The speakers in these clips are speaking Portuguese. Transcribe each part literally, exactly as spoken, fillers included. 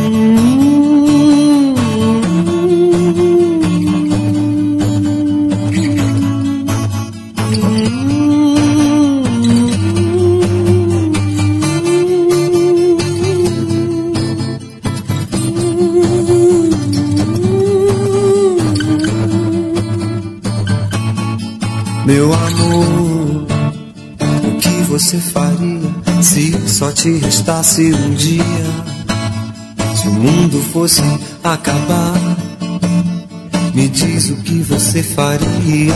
Meu amor, o que você faria se só te restasse um dia? Se o mundo fosse acabar, me diz o que você faria.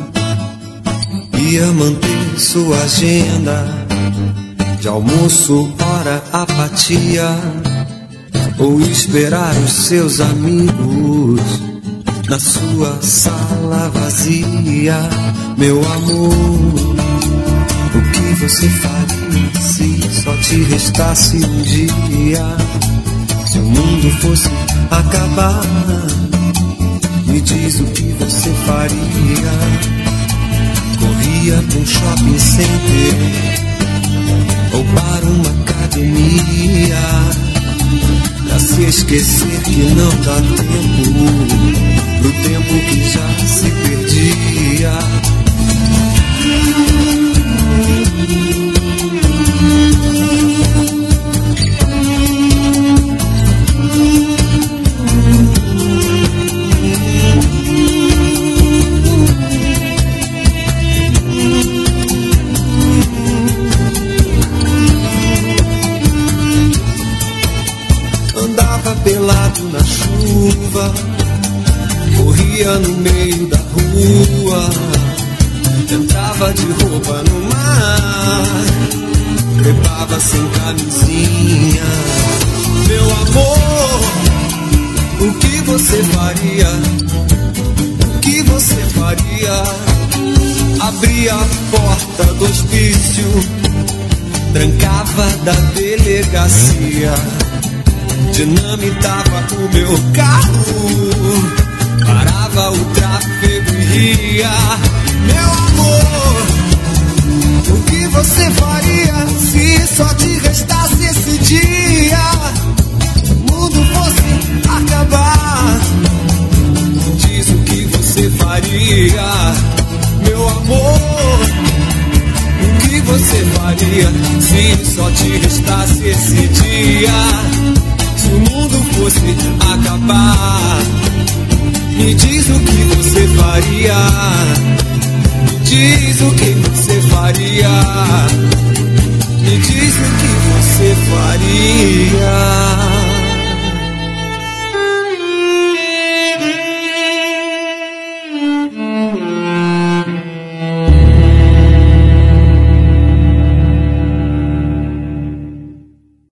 Ia manter sua agenda de almoço, hora, apatia, ou esperar os seus amigos na sua sala vazia? Meu amor, o que você faria se só te restasse um dia? Se o mundo fosse acabar, me diz o que você faria. Corria pra um shopping center ou para uma academia, pra se esquecer que não dá tempo pro tempo que já se perdia. Andava pelado na chuva, corria no meio da rua, entrava de roupa no mar, trepava sem camisinha. Meu amor, o que você faria? O que você faria? Abria a porta do hospício, trancava da delegacia, dinamitava o meu carro, parava o tráfego e ria. Meu amor, o que você faria se só te restasse esse dia? O mundo fosse acabar, diz o que você faria. Meu amor, o que você faria se só te restasse esse dia? Se o mundo fosse acabar, me diz o que você faria. Me diz o que você faria. Me diz o que você faria.